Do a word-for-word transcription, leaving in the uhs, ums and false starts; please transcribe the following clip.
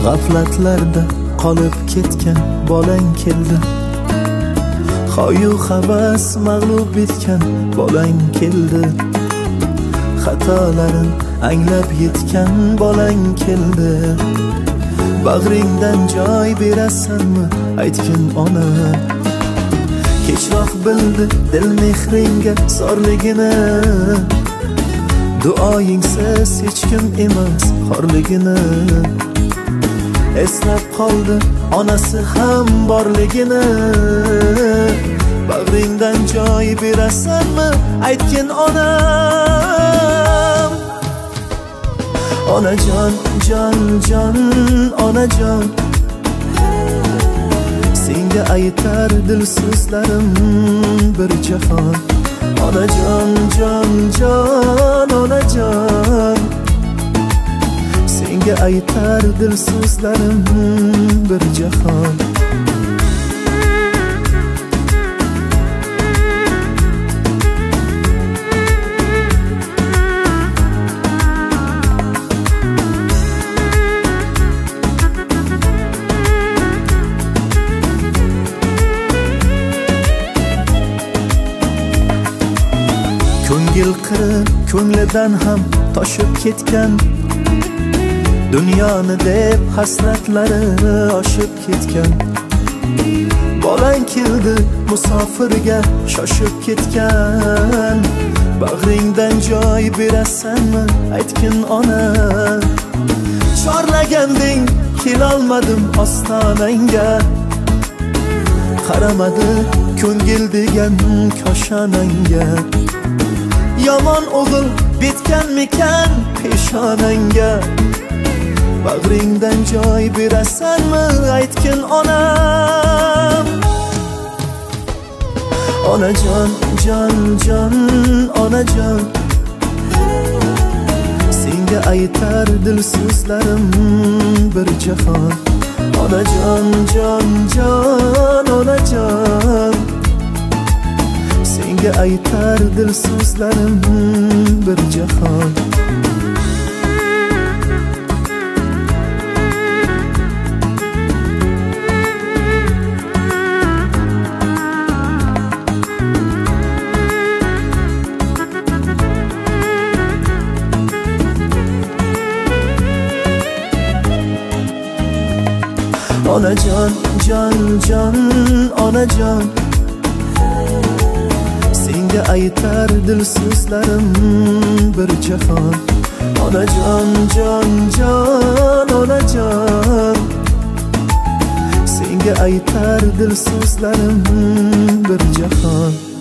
G'aflatlarda qolib ketgan bolang keldi. Xoyu havas mag'lub etgan bolang keldi. Xatolarin anglab yetgan bolang keldi. Bag'ringdan joy berasanmi aytgin ona. Kechroq bildi dil mehringga zorligini. Duoyingsiz hech kim emas xorligini. Eslab qoldi onasi ham borligini. Bag'ringdan joy berasanmi aytgin onam. Onajon, jon, jon, onajon, senga aytar dil so'zlarim bir jahon. Onajon, jon, jon, onajon, senga aytar dil so'zlarim bir jahon. Ko'ngil qirib ko'nglidan ham toshib ketgan, dunyoni deb hasratlari oshib ketgan. Bolang keldi musofirga shoshib ketgan. Bag'ringdan joy berasanmi aytgin ona. Chorlaganding kelolmadim ostonangga. Qaramadi ko'ngil degan koshonangga. Yomon o'g'il bitganmikan peshonangga. Bag'ringdan joy berasanmi aytgin onam. Onajon, jon, jon, onajon, senga aytar dil so'zlarim bir jahon. Onajon, jon, jon, onajon, senga aytar dil so'zlarim bir jahon. Onajon, jon, jon, onajon, senga aytar dil so'zlarim bir jahon. Onajon, jon, jon, onajon, senga aytar dil so'zlarim bir jahon.